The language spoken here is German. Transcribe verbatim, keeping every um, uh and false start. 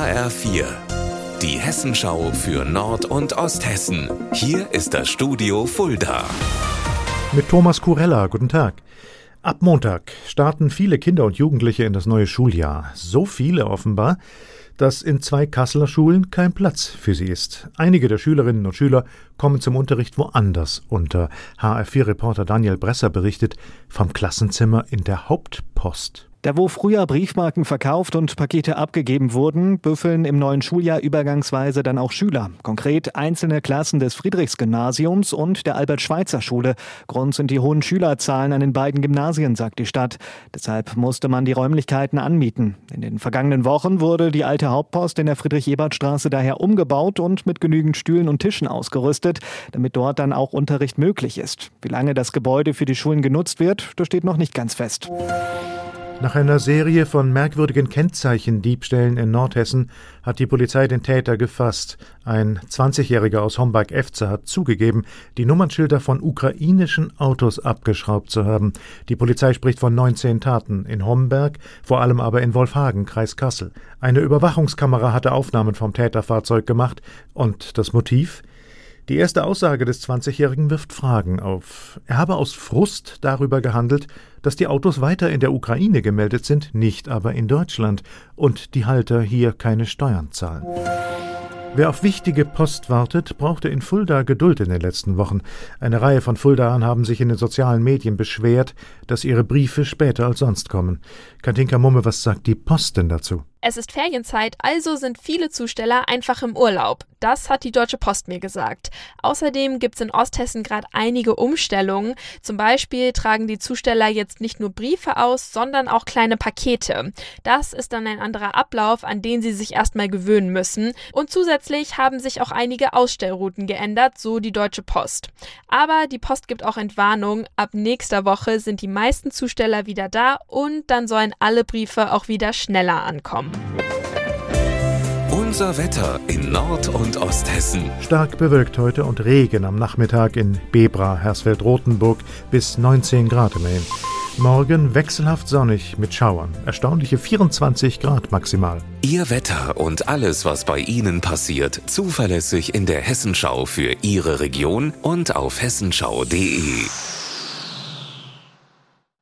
H R vier, die Hessenschau für Nord- und Osthessen. Hier ist das Studio Fulda. Mit Thomas Kurella, guten Tag. Ab Montag starten viele Kinder und Jugendliche in das neue Schuljahr. So viele offenbar, dass in zwei Kasseler Schulen kein Platz für sie ist. Einige der Schülerinnen und Schüler kommen zum Unterricht woanders unter. H R vier-Reporter Daniel Bresser berichtet vom Klassenzimmer in der Hauptpost. Da wo früher Briefmarken verkauft und Pakete abgegeben wurden, büffeln im neuen Schuljahr übergangsweise dann auch Schüler. Konkret einzelne Klassen des Friedrichs-Gymnasiums und der Albert-Schweitzer-Schule. Grund sind die hohen Schülerzahlen an den beiden Gymnasien, sagt die Stadt. Deshalb musste man die Räumlichkeiten anmieten. In den vergangenen Wochen wurde die alte Hauptpost in der Friedrich-Ebert-Straße daher umgebaut und mit genügend Stühlen und Tischen ausgerüstet, damit dort dann auch Unterricht möglich ist. Wie lange das Gebäude für die Schulen genutzt wird, das steht noch nicht ganz fest. Nach einer Serie von merkwürdigen Kennzeichendiebstählen in Nordhessen hat die Polizei den Täter gefasst. Ein zwanzigjähriger aus Homberg-Efze hat zugegeben, die Nummernschilder von ukrainischen Autos abgeschraubt zu haben. Die Polizei spricht von neunzehn Taten in Homberg, vor allem aber in Wolfhagen, Kreis Kassel. Eine Überwachungskamera hatte Aufnahmen vom Täterfahrzeug gemacht. Und das Motiv? Die erste Aussage des zwanzigjährigen wirft Fragen auf. Er habe aus Frust darüber gehandelt, dass die Autos weiter in der Ukraine gemeldet sind, nicht aber in Deutschland und die Halter hier keine Steuern zahlen. Wer auf wichtige Post wartet, brauchte in Fulda Geduld in den letzten Wochen. Eine Reihe von Fuldaern haben sich in den sozialen Medien beschwert, dass ihre Briefe später als sonst kommen. Katinka Mumme, was sagt die Post denn dazu? Es ist Ferienzeit, also sind viele Zusteller einfach im Urlaub. Das hat die Deutsche Post mir gesagt. Außerdem gibt es in Osthessen gerade einige Umstellungen. Zum Beispiel tragen die Zusteller jetzt nicht nur Briefe aus, sondern auch kleine Pakete. Das ist dann ein anderer Ablauf, an den sie sich erstmal gewöhnen müssen. Und zusätzlich haben sich auch einige Ausstellrouten geändert, so die Deutsche Post. Aber die Post gibt auch Entwarnung. Ab nächster Woche sind die meisten Zusteller wieder da und dann sollen alle Briefe auch wieder schneller ankommen. Unser Wetter in Nord- und Osthessen. Stark bewölkt heute und Regen am Nachmittag in Bebra, Hersfeld-Rotenburg bis neunzehn Grad immerhin. Morgen wechselhaft sonnig mit Schauern. Erstaunliche vierundzwanzig Grad maximal. Ihr Wetter und alles, was bei Ihnen passiert, zuverlässig in der Hessenschau für Ihre Region und auf hessenschau punkt de.